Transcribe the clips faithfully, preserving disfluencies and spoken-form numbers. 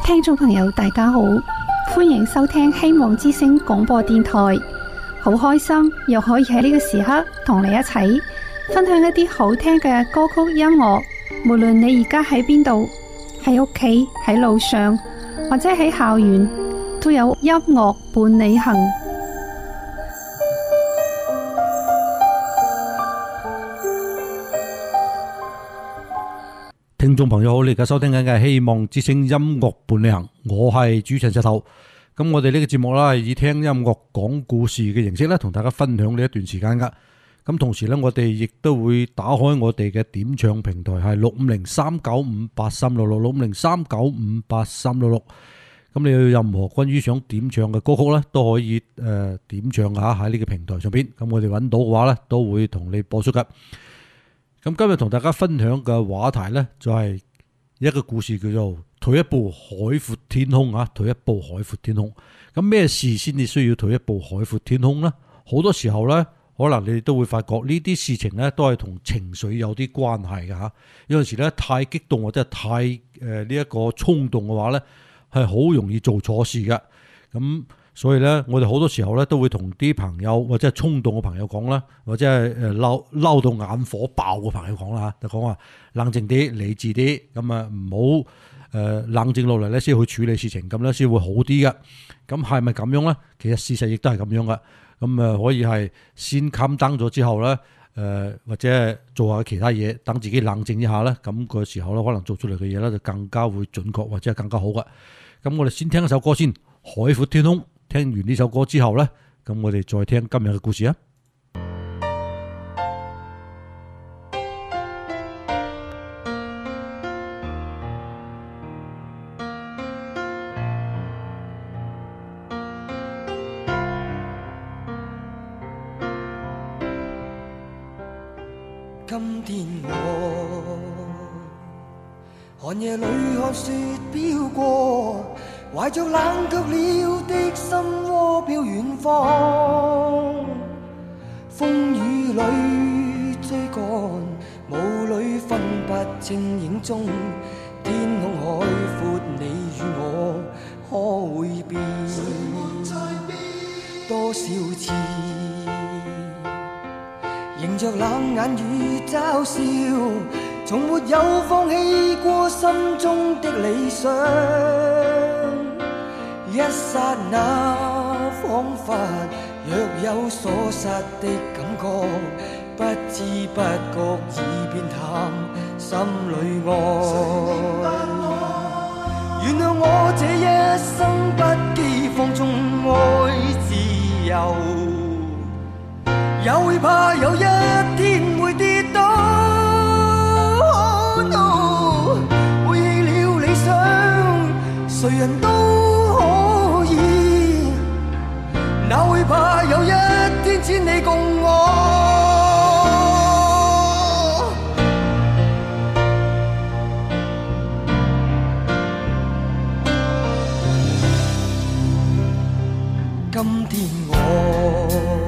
聽眾朋友大家好，歡迎收聽希望之聲廣播電台。好開心又可以喺呢個時刻同你一齊分享一啲好聽嘅歌曲音樂。無論你而家喺邊度，喺屋企、喺路上或者喺校園，都有音樂伴你行。 聽眾朋友好，你而家收聽緊嘅係希望之聲音樂伴你行，我係主持人石頭。咁我哋呢個節目啦，以聽音樂講故事嘅形式咧，同大家分享呢一段時間噶。咁同時咧，我哋亦都會打開我哋嘅點唱平台，係六五零三九五八三六六六五零三九五八三六六。咁你有任何關於想點唱嘅歌曲咧，都可以誒、呃、點唱下喺呢個平台上邊。咁我哋揾到嘅話咧，都會同你播出噶。咁今日同大家分享嘅話題呢，就係一個故事，叫做退一步海闊天空啊！退一步海闊天空。咁咩事先至需要退一步海闊天空呢？好多時候呢，可能你都會發覺呢啲事情呢，都係同情緒有啲關係嘅吓。有陣時呢，太激動或者係太誒呢一個衝動嘅話呢，係好容易做錯事嘅。咁所以咧，我哋好多時候咧都會同啲朋友或者係衝動嘅朋友講啦，或者係誒嬲嬲到眼火爆嘅朋友講啦嚇，就講話冷靜啲、理智啲，咁啊唔好誒冷靜落嚟咧先去處理事情，咁咧先會好啲嘅。咁係咪咁樣咧？其實事實亦都係咁樣嘅。咁啊可以係先 calm down 咗之後咧，誒或者做下其他嘢，等自己冷靜一下咧，咁個時候咧可能做出嚟嘅嘢咧就更加會準確或者係更加好嘅。咁我哋先聽一首歌先，《海闊天空》。聽完呢首歌之後呢，咁我哋再聽今日嘅故事啊！ 今天我寒夜裏看雪飄過，懷着冷卻了的心窩飄遠方，風雨裏追趕，霧裏分不清影蹤，天空海闊，你與我可會變？多少次迎着冷眼與嘲笑，從沒有放棄過心中的理想。一剎那彷彿若有所失的感覺，不知不覺已變淡心裏愛。原諒我這一生不羈放縱愛自由，也會怕有一天會跌倒。Oh no， 背棄了理想，誰人都哪會怕有一天只你共我？今天我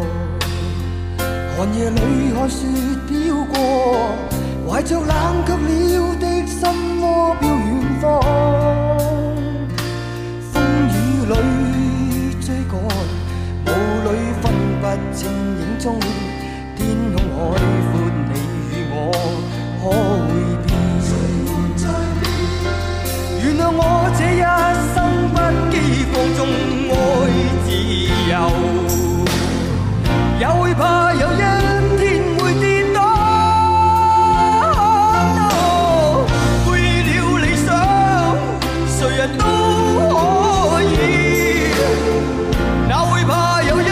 寒夜裏看雪飄過，懷着冷卻了的心窩飄遠方，風雨裏追趕，分不清影蹤，天空海闊，你與我可會變？原諒我這一生不羈放縱愛自由，也會怕有一天會跌倒。Oh no， 背棄了理想，誰人都可以，哪會怕有一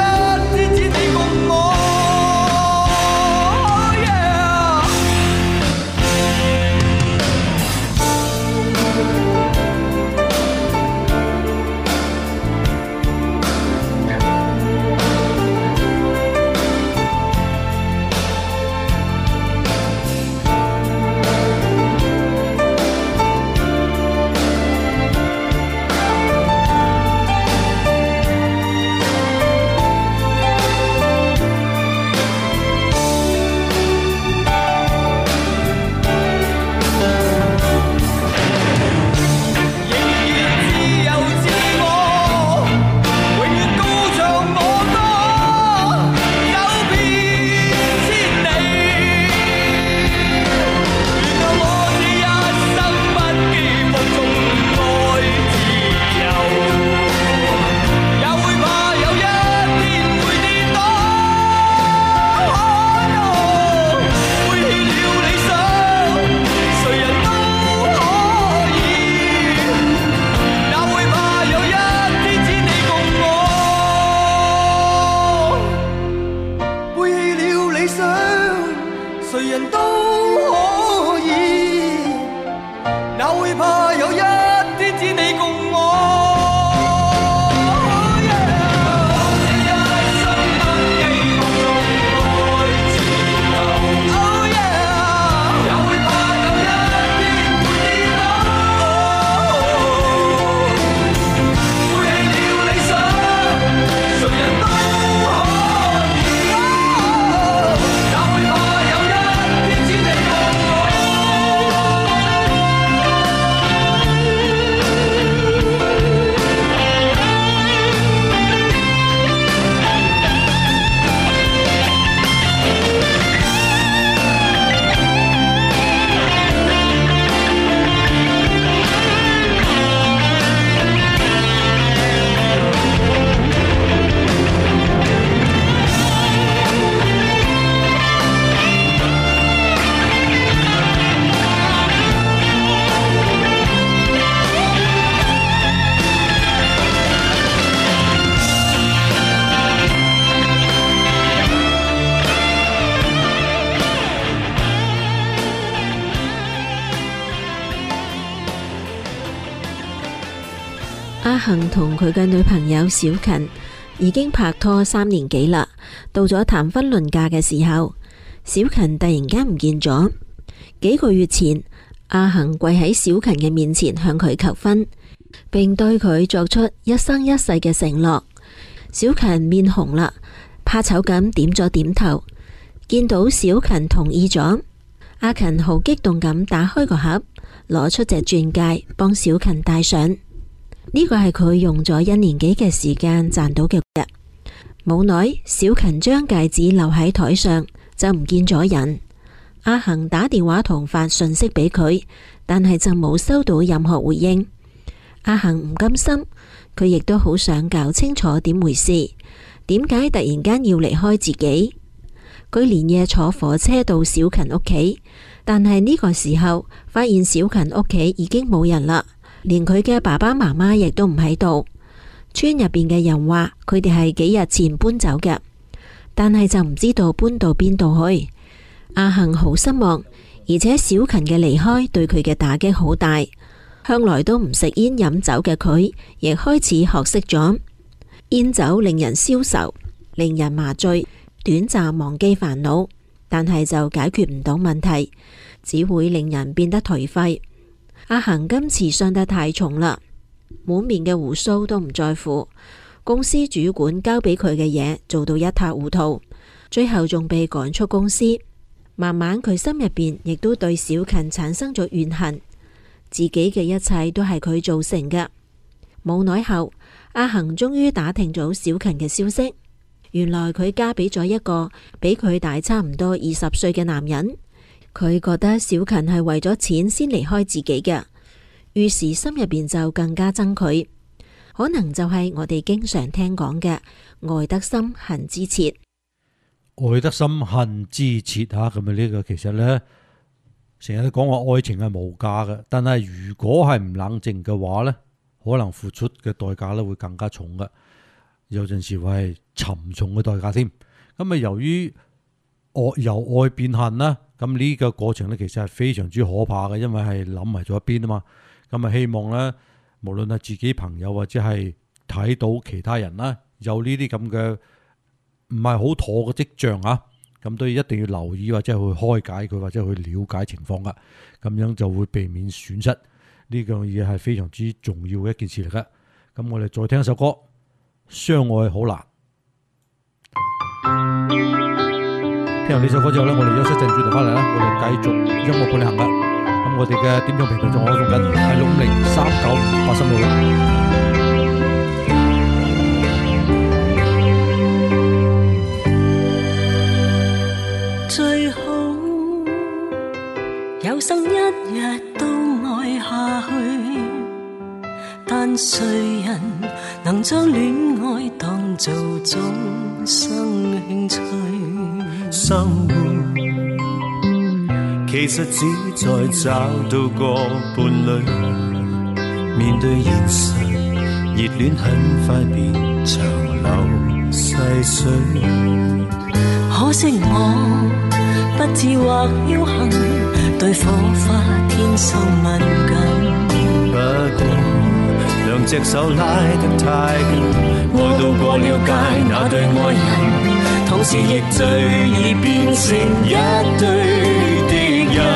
阿恒同佢嘅女朋友小芹已經拍拖三年幾啦，到咗談婚論嫁嘅時候，小芹突然間唔見咗。幾個月前，阿恒跪喺小芹嘅面前向佢求婚，並對佢作出一生一世嘅承諾。小芹面紅啦，怕醜咁點咗點頭。見到小芹同意咗，阿芹好激動咁打開個盒，攞出隻鑽戒幫小芹戴上。呢個係佢用咗一年幾嘅時間賺到嘅。冇耐，小芹將戒指留喺台上，就唔見咗人。阿恒打電話同發信息俾佢，但係就冇收到任何回應。阿恒唔甘心，佢亦都好想搞清楚點回事，點解突然間要離開自己。佢連夜坐火車到小芹屋企，但係呢個時候發現小芹屋企已經冇人啦。連佢嘅爸爸媽媽亦都唔喺度，村入邊嘅人話佢哋係幾日前搬走嘅，但係就唔知道搬到邊度去。阿恒好失望，而且小芹嘅離開對佢嘅打擊好大。向來都唔食煙飲酒嘅佢，亦開始學識咗煙酒令人消愁，令人麻醉，短暫忘記煩惱，但係就解決唔到問題，只會令人變得頹廢。阿恒今次傷得太重啦，滿面嘅鬍鬚都唔在乎，公司主管交俾佢嘅嘢做到一塌糊塗，最後仲被趕出公司。慢慢佢心入邊亦都對小芹產生咗怨恨，自己嘅一切都係佢造成嘅。冇耐後，阿恒終於打聽咗小芹嘅消息，原來佢嫁俾咗一個比佢大差唔多二十歲嘅男人。佢覺得小芹係為咗錢先離開自己嘅，於是心入邊就更加憎佢。可能就係我哋經常聽講嘅愛得深恨之切。 愛得深恨之切吓，咁啊呢個其實呢，成日都講話愛情係無價嘅，但係如果係唔冷靜嘅話呢，可能付出嘅代價咧會更加重嘅，有陣時會係沉重嘅代價添。咁啊由於愛由愛變恨啦。咁呢個過程咧，其實係非常之可怕嘅，因為係諗埋咗一邊啊嘛。咁啊，希望咧，無論係自己朋友或者係睇到其他人啦，有呢啲咁嘅唔係好妥嘅跡象啊，咁都一定要留意或者去開解佢，或者去了解情況噶。咁樣就會避免損失。呢樣嘢係非常之重要嘅一件事嚟噶。咁我哋再聽一首歌，《相愛好難》。聽完呢首歌之後咧，我哋休息陣轉頭翻嚟啦，我哋繼續音樂伴你行啦。咁我哋嘅點唱平台仲可以送緊係六五零三九五八三六六。 最好有生一日都愛下去，但誰人能將戀愛當做終生興趣？生活其實只在找到個伴侶，面對現實，熱戀很快變長流細水。可惜我不智或僥倖，對火花天生敏感。不過兩隻手拉得太緊，愛到過了界那對愛人，同時亦最易變成一對敵人。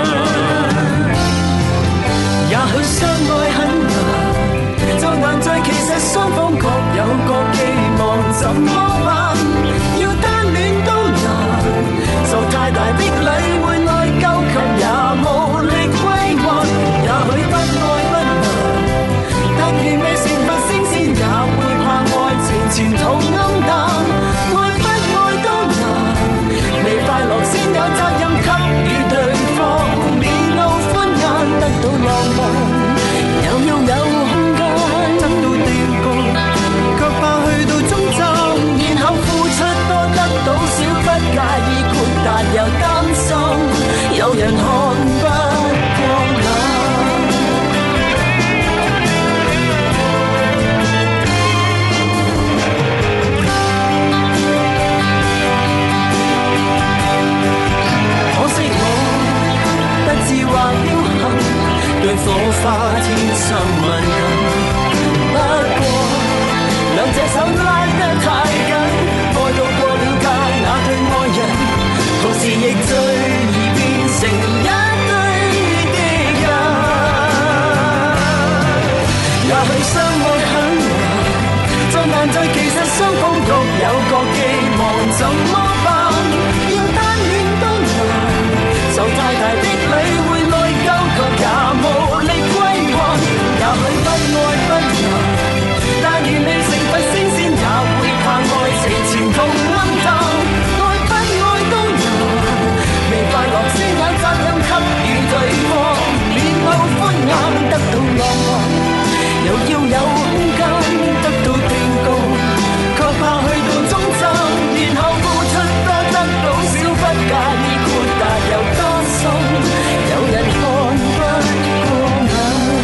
也許相愛很難，就難在其實雙方各有各寄望，怎麼辦？要單戀都難，受太大的禮會內疚，卻也無力歸還。也許不愛不難，但願未成佛升仙也會怕愛情前途暗淡。快樂先有責任給予對方，面露歡顏，得到浪漫，又要有空間，得到定局，卻怕去到終站，然後付出多得到少，不介意豁達又擔心，有人看不過眼。或僥倖，對火花天生敏感。 不過兩隻手拉得太緊，愛到過了界那對愛人，同時亦最易變成一對敵人。也許相愛很難，再難再其實雙方各有各寄望，怎麼辦？要單戀都難，受太大的禮會內疚，卻也無力歸還。也許不愛不難，但願你成佛升仙也會怕愛情前途暗淡。愛不愛都難，未快樂先揀責任給予對方，面露歡顏得到浪漫，又要有空間得到定告，卻怕去到終站，然後付出多得到少，不介意豁達又多心，有人看不過眼。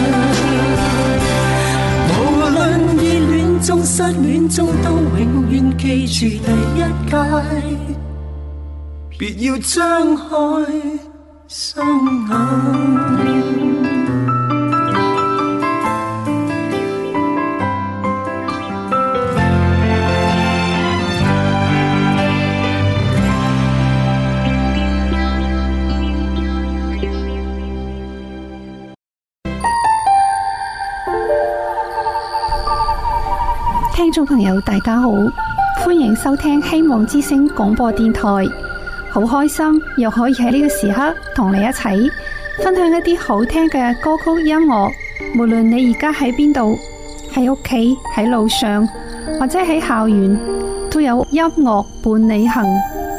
無論熱戀中失戀中，都永遠記住第一屆，別要張開雙眼。 聽眾朋友大家好，歡迎收聽希望之聲廣播電台，好開心又可以喺呢個時刻同你一齊分享一啲好聽嘅歌曲音樂。無論你而家喺邊度，喺屋企、喺路上或者喺校園，都有音樂伴你行。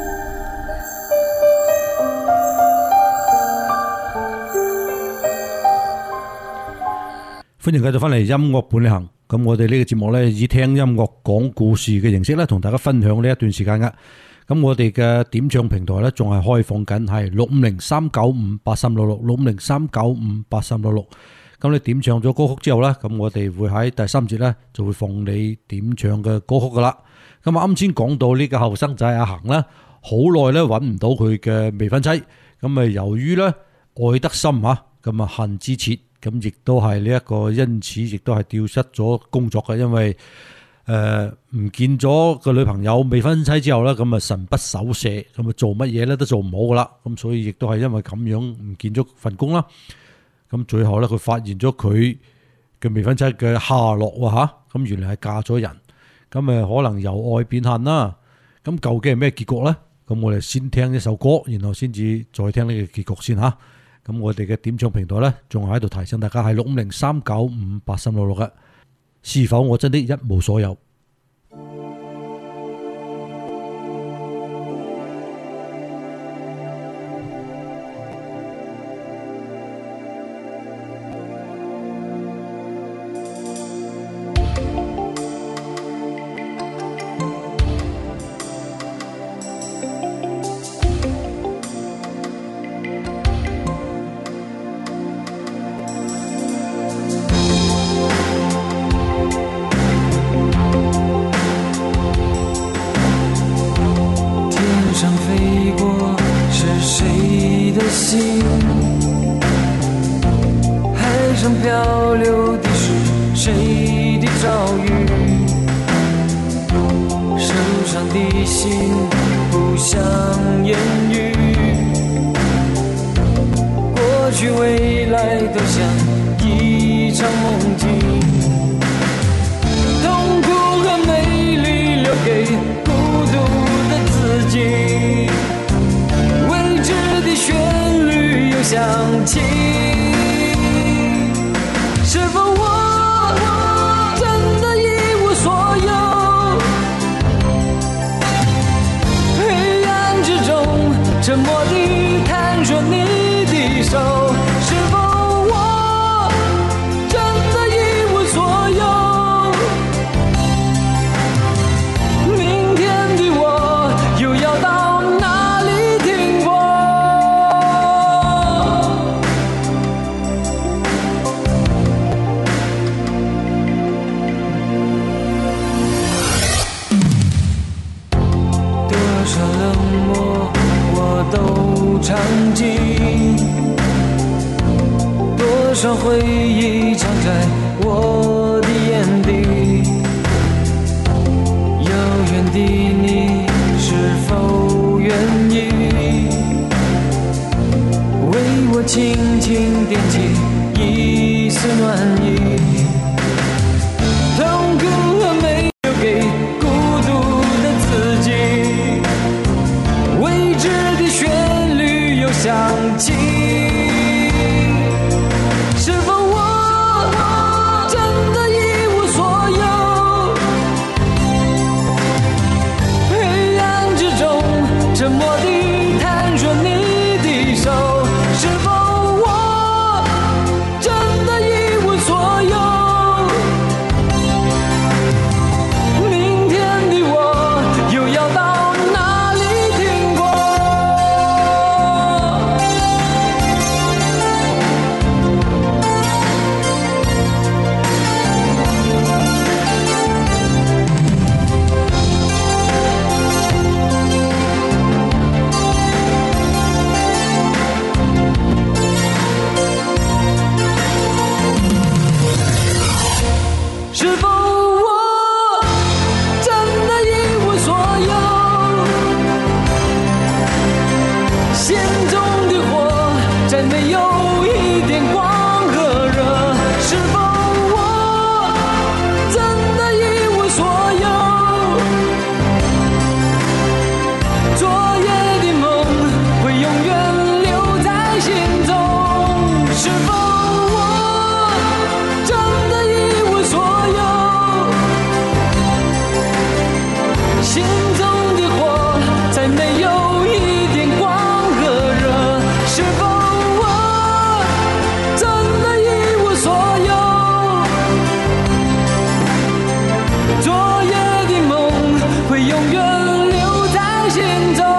歡迎繼續翻嚟音樂伴你行。咁我哋呢個節目呢，以聽音樂講故事嘅形式呢，同大家分享呢一段時間噶。咁我哋嘅點唱平台呢，仲係開放緊，係六五零三九五八三六六，六五零三九五八三六六。咁你點唱咗歌曲之後呢，咁我哋會喺第三節呢，就會放你點唱嘅歌曲噶啦。咁啊，啱先講到呢個後生仔阿恒呢，好耐呢揾唔到佢嘅未婚妻。咁啊，由於呢愛得深吓，咁啊恨之切。咁亦都係呢一個，因此亦都係丟失咗工作嘅，因為誒唔、呃、見咗個女朋友未婚妻之後咧，咁啊神不守舍，咁啊做乜嘢咧都做唔好噶啦，咁所以亦都係因為咁樣唔見咗份工啦。咁最後咧，佢發現咗佢嘅未婚妻嘅下落喎吓，咁原來係嫁咗人，咁誒可能由愛變恨啦。咁究竟係咩結局咧？咁我哋先聽一首歌，然後先至再聽呢個結局先吓。咁我哋嘅點唱平台呢，仲喺度提醒大家係六五零三九五八三六六嘅。是否我真的一無所有？ 多少回忆藏在我的眼的你是否愿意为我轻轻点起一丝暖意？痛苦没有给孤独的自己，未知的旋律又响起。是否我真的一无所有？黑暗之中沉默地探索你的手。是否我真的一无所有？明天的我又要到哪里停泊？是否我真的一无所有？心中的火再没有一点光和热。是否我真的一无所有？昨夜的梦会永远留在心中。是否我真的一无所有？心中的火再没有一点光和热。是否我真的一无所有？昨夜的梦会永远留在心中。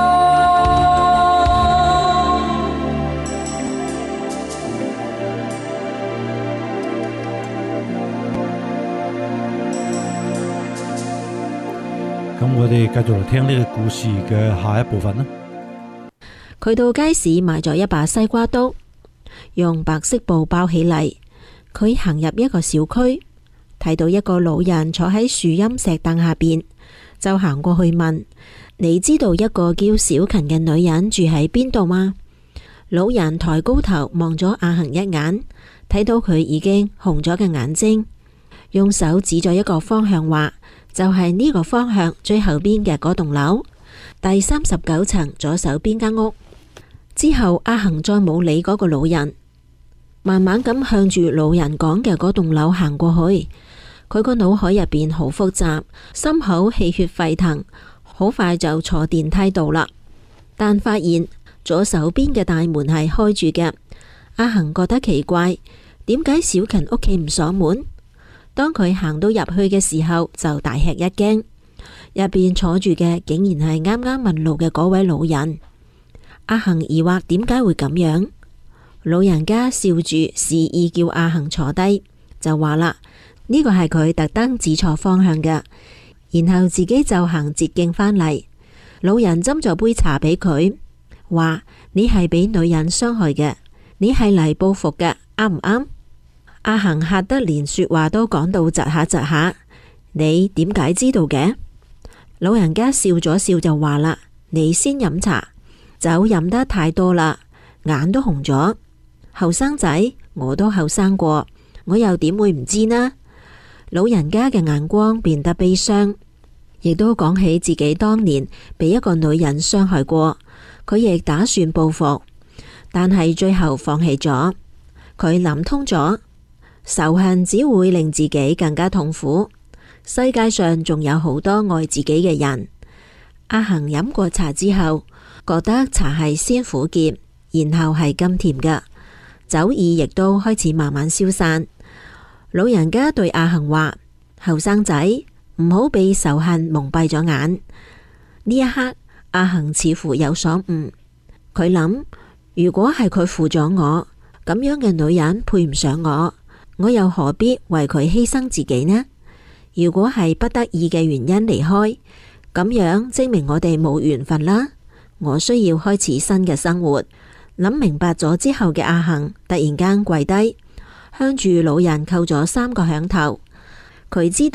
咁我哋繼續嚟聽呢個故事嘅下一部分啦。 佢到街市買咗一把西瓜刀，用白色布包起嚟。佢行入一個小區，睇到一個老人坐喺樹蔭石凳下邊，就行過去問：你知道一個叫小芹嘅女人住喺邊度嗎？老人抬高頭望咗阿恒一眼，睇到佢已經紅咗嘅眼睛，用手指咗一個方向話：就係呢個方向最後邊嘅嗰棟樓，第三十九層左手邊間屋。之後阿恒再冇理嗰個老人，慢慢咁向住老人講嘅嗰棟樓行過去。佢個腦海入邊好複雜，心口氣血沸騰，好快就坐電梯到啦。但發現左手邊嘅大門係開住嘅，阿恒覺得奇怪，點解小芹屋企唔鎖門？當佢行到入去嘅時候，就大吃一驚，入邊坐住嘅竟然係啱啱問路嘅嗰位老人。阿恒疑惑點解會咁樣，老人家笑住示意叫阿恒坐低，就話啦，呢個係佢特登指錯方向嘅，然後自己就行捷徑返嚟。老人斟咗杯茶俾佢，話：你係俾女人傷害嘅，你係嚟報復嘅，啱唔啱？阿恒嚇得連說話都講到窒下窒下，你點解知道嘅？老人家笑咗笑就話啦：你先飲茶，酒飲得太多啦，眼都紅咗。後生仔，我都後生過，我又點會唔知呢？老人家嘅眼光變得悲傷，亦都講起自己當年被一個女人傷害過，佢亦打算報復，但係最後放棄咗。佢諗通咗，仇恨只會令自己更加痛苦。世界上仲有好多愛自己嘅人。阿恒飲過茶之後，覺得茶係先苦澀，然後係甘甜嘅，酒意亦都開始慢慢消散。老人家對阿恒話：後生仔，唔好被仇恨蒙蔽咗眼。呢一刻，阿恒似乎有所悟。佢諗，如果係佢負咗我，咁樣嘅女人配唔上我，我又何必為佢犧牲自己呢？如果係不得已嘅原因離開，咁樣證明我哋冇緣分啦。我需要開始新嘅生活。諗明白咗之後嘅阿恒突然間跪低，向住老人叩咗三個響頭。佢知道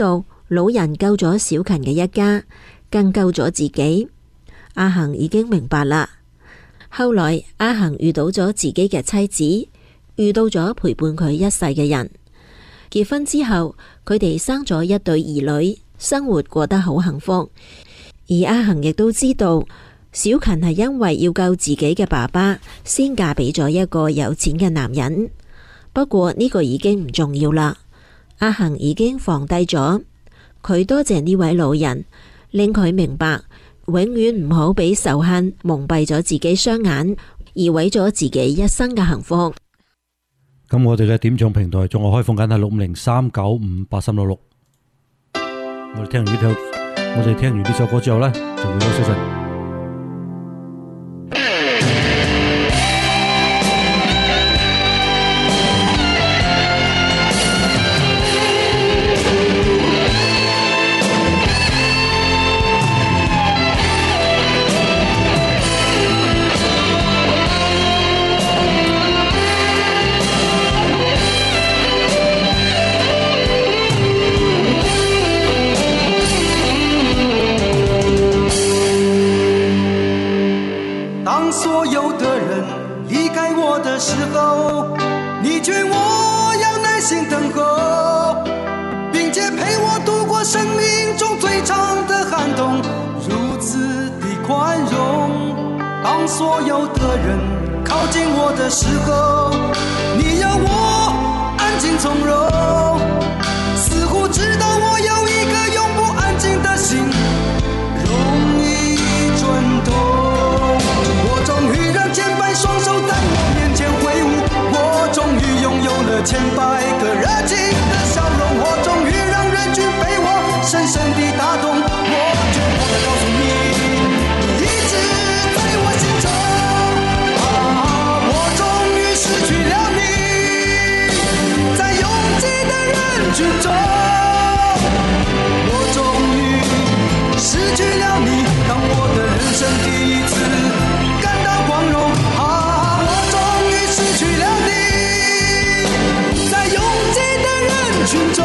老人救咗小芹嘅一家，更救咗自己。阿恒已經明白啦。後來阿恒遇到咗自己嘅妻子，遇到咗陪伴佢一世嘅人。結婚之後，佢哋生咗一對兒女，生活過得好幸福。而阿恒亦都知道，小芹係因為要救自己嘅爸爸，先嫁俾咗一個有錢嘅男人。不過呢個已經唔重要啦，阿恒已經放低咗。佢多謝呢位老人，令佢明白永遠唔好俾仇恨蒙蔽咗自己雙眼，而毀咗自己一生嘅幸福。 咁我哋嘅點唱平台仲係開放緊係六五零三九五八三六六。我哋聽完呢首，我哋聽完呢首歌之後呢，就會休息陣。 时候，你劝我要耐心等候，并且陪我度过生命中最长的寒冬，如此的宽容。当所有的人靠近我的时候，你要我安静从容，似乎知道我有一个永不安静的心，容易转动。我终于让千百双手在我面前挥舞，我终于拥有了千百个热情的笑容，我终于让人群被我深深地打动。我绝望地告诉你，你一直在我心中啊，我终于失去了你，在拥挤的人群中，我终于失去了你，当我的人生第一次感到光荣啊，我终于失去了你，在拥挤的人群中，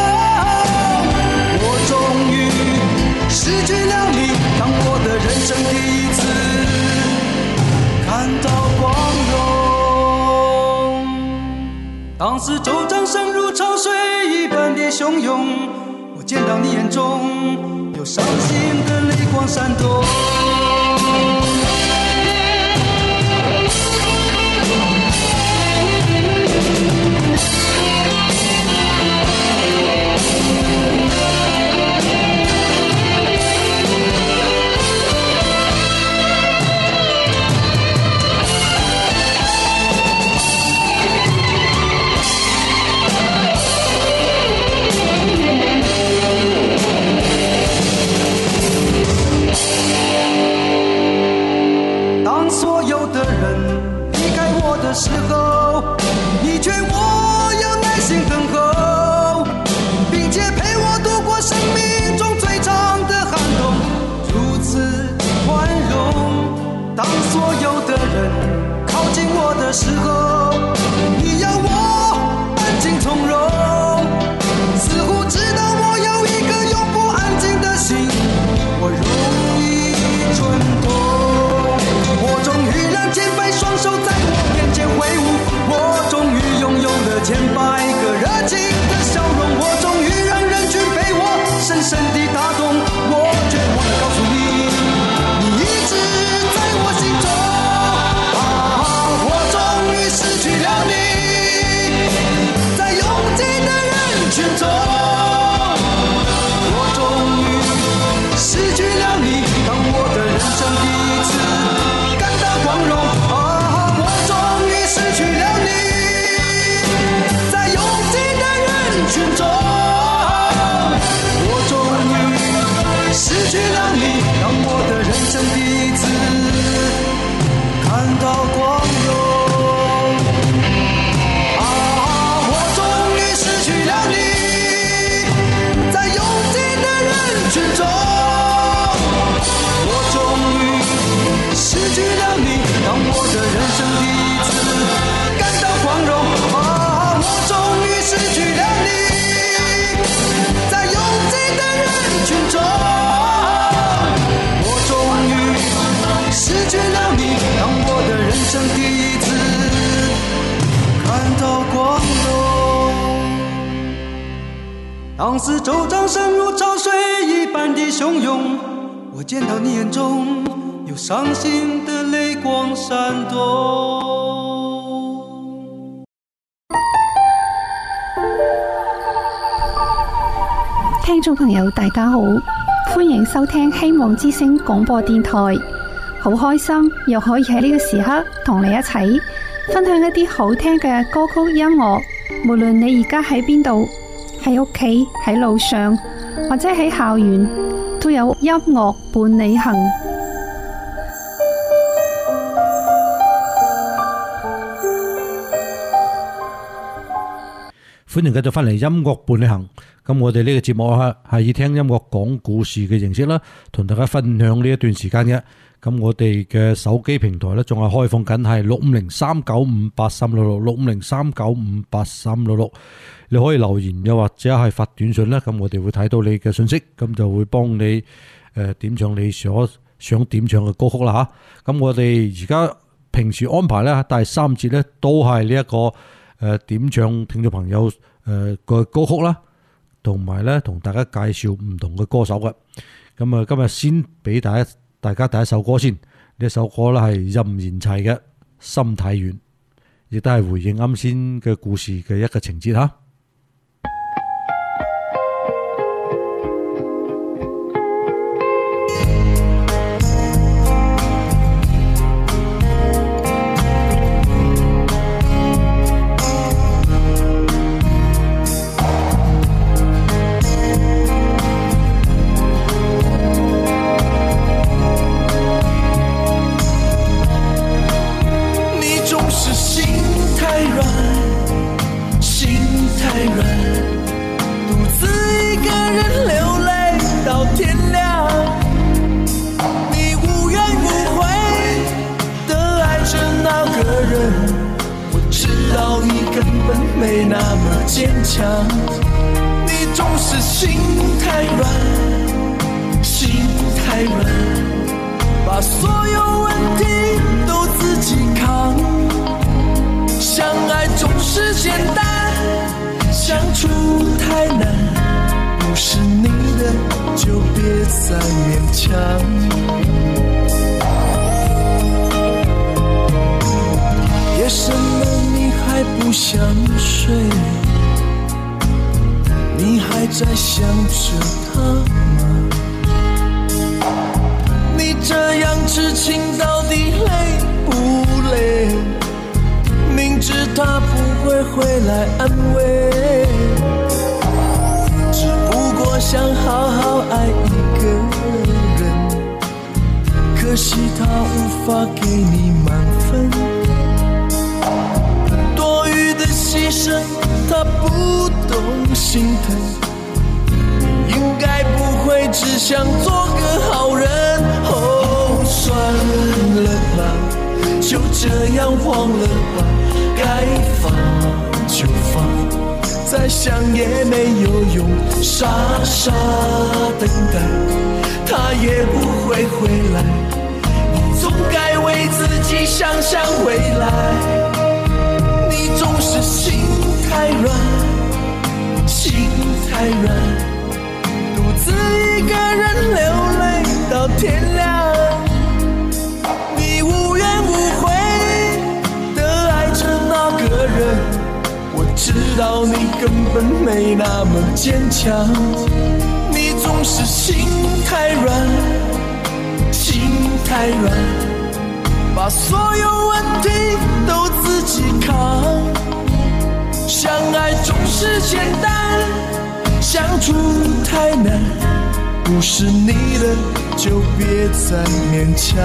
我终于失去了你，当我的人生第一次感到光荣。当时周掌声如潮水一般的汹涌，我见到你眼中有伤心的泪光闪动。所有的人离开我的时候，你劝我要耐心等候，并且陪我度过生命中最长的寒冬，如此宽容。当所有的人靠近我的时候，你要我安静从容，似乎知道我有一个永不安静的心，我容易转动。我终于让千百双手在我面前挥舞，我终于拥有了千百个热情的笑容，我终于让人群被我深深地打动。我绝望地告诉你，你一直在我心中啊，我终于失当四周掌声如潮水一般的汹涌，我见到你眼中有伤心的泪光闪动。 聽眾朋友大家好，歡迎收聽希望之聲廣播電台。好開心又可以喺呢個時刻同你一齊分享一啲好聽嘅歌曲音樂。無論你而家喺邊度，喺屋企、喺路上或者喺校園，都有音樂伴你行。 歡迎繼續返嚟音樂伴你行。咁我哋呢個節目係係以聽音樂講故事嘅形式啦，同大家分享呢一段時間嘅。咁我哋嘅手機平台咧仲係開放緊，係六五零三九五八三六六，六五零三九五八三六六。你可以留言又或者係發短信咧，咁我哋會睇到你嘅信息，咁就會幫你誒點唱你所想點唱嘅歌曲啦吓。咁我哋而家平時安排咧第三節咧都係呢一個誒點唱聽眾朋友誒嘅歌曲啦，同埋咧同大家介紹唔同嘅歌手嘅。咁啊今日先俾大家。大家第一首歌先，呢一首歌咧係任賢齊嘅《心太軟》，亦都係回應啱先嘅故事嘅一個情節吓。 没那么坚强，你总是心太软，心太软，把所有问题都自己扛。相爱总是简单，相处太难，不是你的就别再勉强。夜深了你还不想睡，你还在想着他吗？你这样痴情到底累不累？明知他不会回来安慰，只不过想好好爱一个人，可惜他无法给你满分。牺牲他不懂心疼，你应该不会只想做个好人。哦，算了吧，就这样忘了吧，该放就放，再想也没有用，傻傻等待他也不会回来，你总该为自己想想未来。总是心太软，心太软，独自一个人流泪到天亮。你无怨无悔的爱着那个人，我知道你根本没那么坚强。你总是心太软，心太软，把所有问题都自己扛。相爱总是简单，相处太难，不是你的就别再勉强。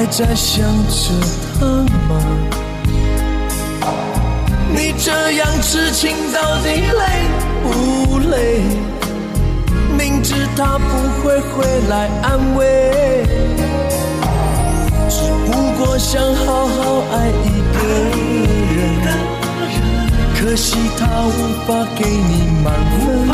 还在想着他吗？你这样痴情到底累不累？明知他不会回来安慰，只不过想好好爱一个人，可惜他无法给你满分，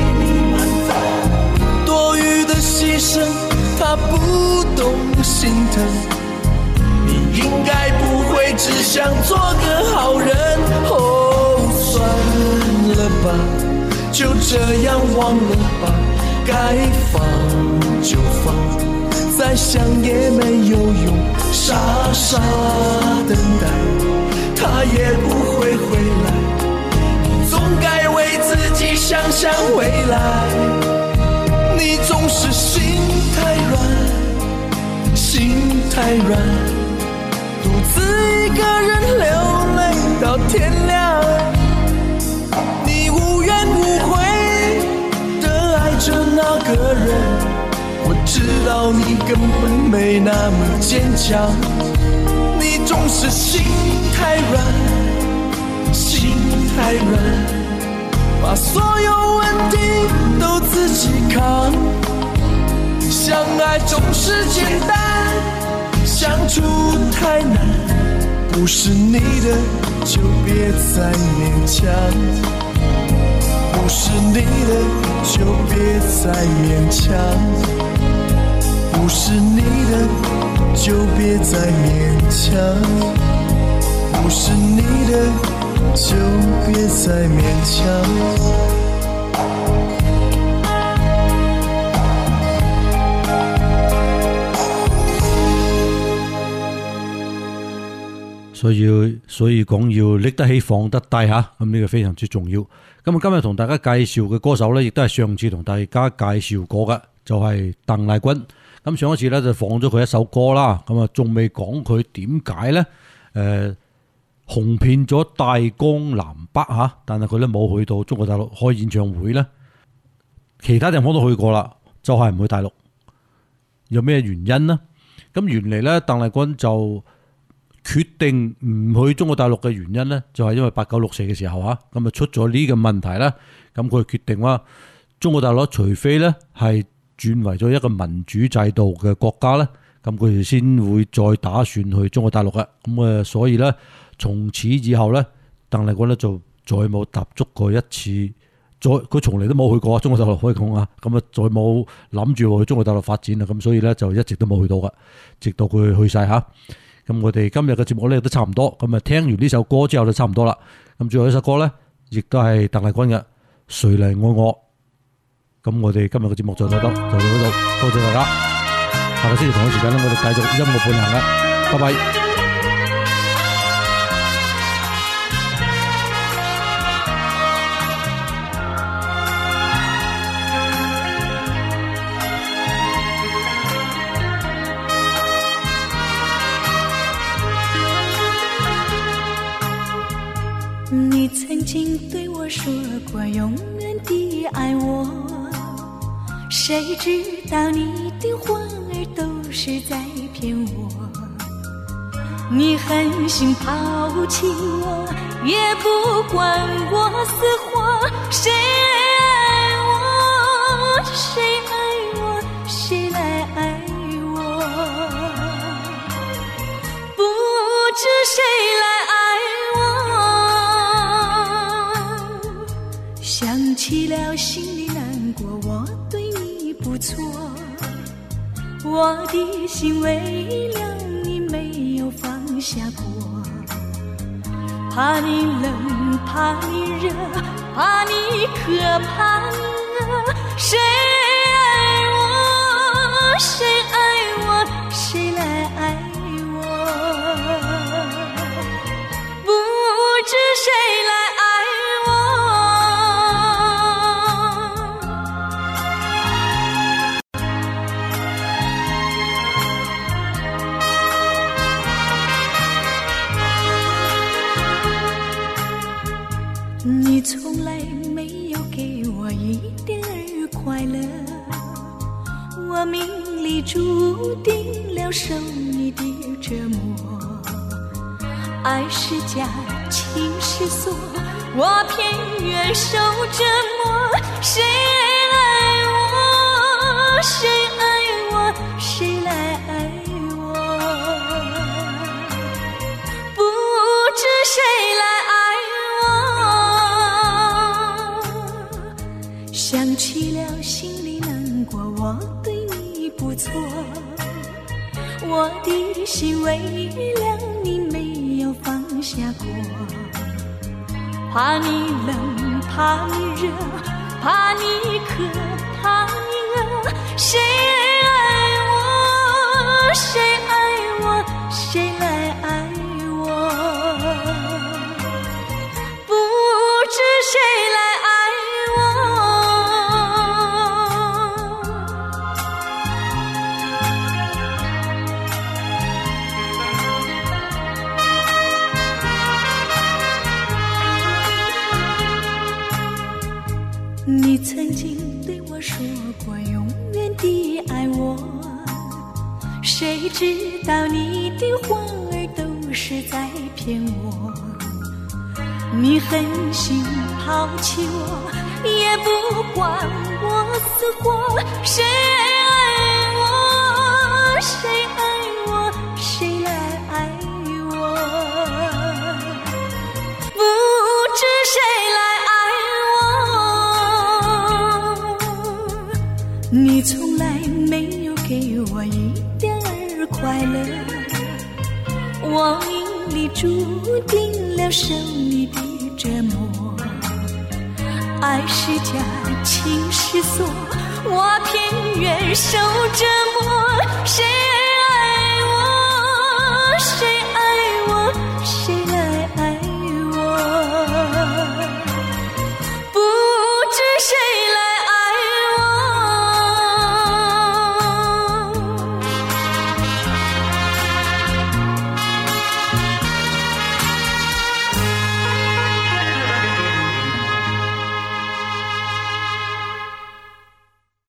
多余的牺牲他不懂心疼，你应该不会只想做个好人。哦，算了吧，就这样忘了吧，该放就放，再想也没有用，傻傻等待他也不会回来，你总该为自己想想未来。你总是心太软，心太软，独自一个人流泪到天亮，你无怨无悔的爱着那个人，我知道你根本没那么坚强，你总是心太软，心太软，把所有问题都自己扛，相爱总是简单，相处太难，不是你的就别再勉强，不是你的就别再勉强，不是你的就别再勉强，不是你的就别再勉强。 所以所以講要拎得起放得低嚇，咁呢個非常之重要。咁啊今日同大家介紹嘅歌手咧，亦都係上次同大家介紹過嘅，就係鄧麗君。咁上一次咧就放咗佢一首歌啦，咁啊仲未講佢點解咧誒紅遍咗大江南北嚇，但係佢咧冇去到中國大陸開演唱會咧，其他地方都去過啦，就係唔去大陸。有咩原因呢？咁原嚟咧鄧麗君就決定唔去中國大陸嘅原因咧，就係因為八九六四嘅時候嚇，咁啊出咗呢個問題啦，咁佢決定話中國大陸除非咧係轉為咗一個民主制度嘅國家咧，咁佢哋先會再打算去中國大陸嘅。咁啊，所以咧從此以後咧，鄧麗君咧就再冇踏足過一次，再佢從嚟都冇去過中國大陸可以講啊，咁啊再冇諗住去中國大陸發展啦，咁所以咧就一直都冇去到嘅，直到佢去世嚇。咁我哋今日嘅節目咧都差唔多，咁啊聽完呢首歌之後就差唔多啦。咁最後一首歌咧，亦都係鄧麗君嘅《誰嚟愛我》。咁我哋今日嘅節目就到到就到呢度，多謝大家。下個星期同一時間咧，我哋繼續音樂伴行啦，拜拜。 你曾经对我说过永远的爱我，谁知道你的话儿都是在骗我，你狠心抛弃我，也不管我死活，谁爱我，谁爱我，谁来爱我，不知谁来爱想起了心里难过，我对你不错，我的心为了你没有放下过，怕你冷，怕你热，怕你渴，怕你饿，谁爱我，谁爱我，谁来爱我，不知谁来爱你从来没有给我一点儿快乐，我命里注定了受你你的折磨。爱是假，情是锁，我偏愿受折磨。谁爱我？谁爱我？谁来爱我？不知谁来爱我。想起了心里难过，我对你不错，我的心为了你没有放下过。怕你冷，怕你热，怕你渴，怕你饿。谁爱我？谁爱我？谁来爱我？不知谁来爱我。你曾经对我说过永远的爱我，谁知道你的话儿都是在骗我。你狠心抛弃我，也不管我死活。谁爱我？谁爱我？谁来爱我？不知谁来爱我。你从来没有给我一点儿快乐，我命里注定了受你的折磨。爱是假，情是锁，我偏愿受折磨。